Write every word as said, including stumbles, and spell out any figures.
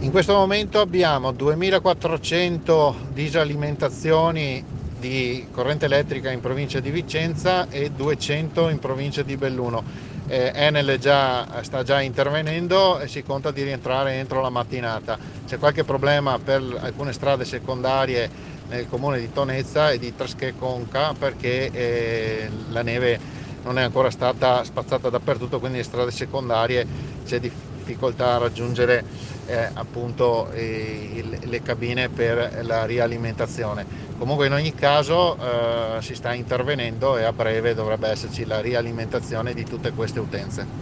In questo momento abbiamo duemilaquattrocento disalimentazioni di corrente elettrica in provincia di Vicenza e duecento in provincia di Belluno. Eh, Enel già, sta già intervenendo e si conta di rientrare entro la mattinata. C'è qualche problema per alcune strade secondarie nel comune di Tonezza e di Trasché Conca perché eh, la neve non è ancora stata spazzata dappertutto, quindi le strade secondarie c'è difficoltà a raggiungere eh, appunto eh, le cabine per la rialimentazione. Comunque in ogni caso eh, si sta intervenendo e a breve dovrebbe esserci la rialimentazione di tutte queste utenze.